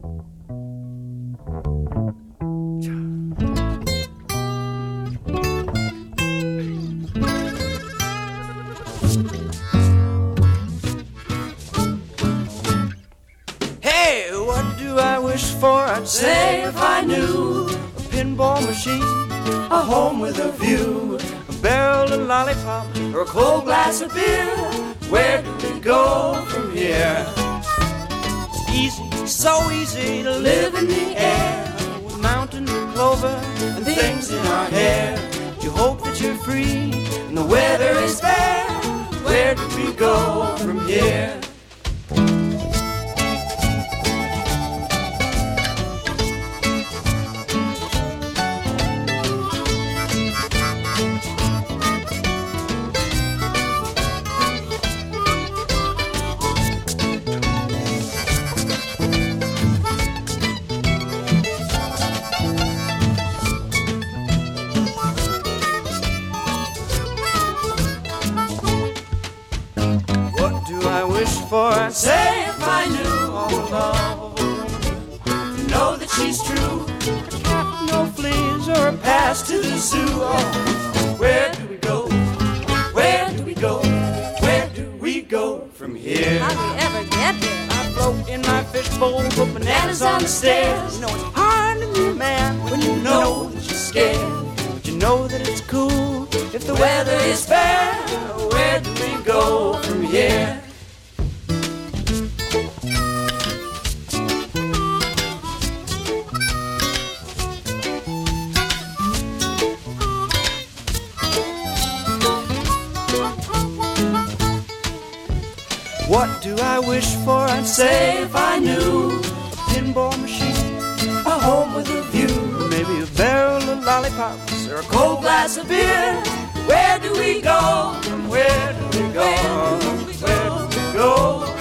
Hey, what do I wish for? I'd say if I knew. A pinball machine, a home with a view, a barrel of lollipops, or a cold glass of beer. Where do we go from here? It's easy, so easy to live in the air, with mountains of clover and things in our hair. You hope that you're free and the weather is fair. Where do we go from here? I'd say if I knew all along, to know that she's true, a cat, no fleas, or a pass to the zoo. Oh, where do we go? Where do we go? Where do we go from here? How do we ever get here? I float in my fishbowl, put bananas on the stairs. You know it's hard to be a man when you know that you're scared, but you know that it's cool if the weather is fair. Where do we go from here? What do I wish for? I'd say if I knew. A pinball machine, a home with a view, maybe a barrel of lollipops or a cold glass of beer. Where do we go? From where do we go? Where do we go?